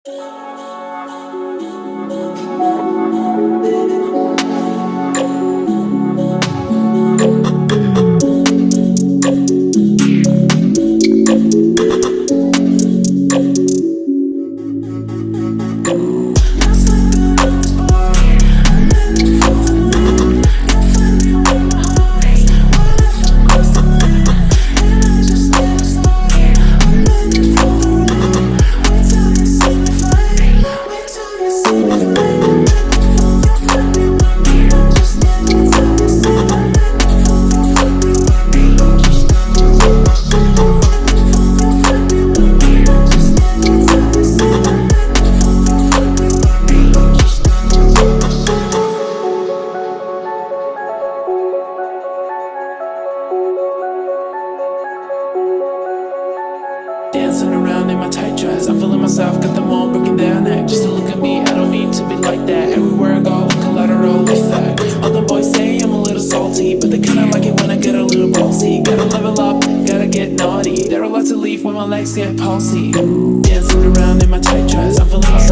Dancing around in my tight dress, I'm feeling myself, got them all breaking their neck. Just to look at me, I don't mean to be like that. Everywhere I go, collateral effect. All the boys say I'm a little salty, but they kinda like it when I get a little ballsy. Gotta level up, gotta get naughty. There are lots of leave when my legs get palsy. Dancing around in my tight dress, I'm feeling myself.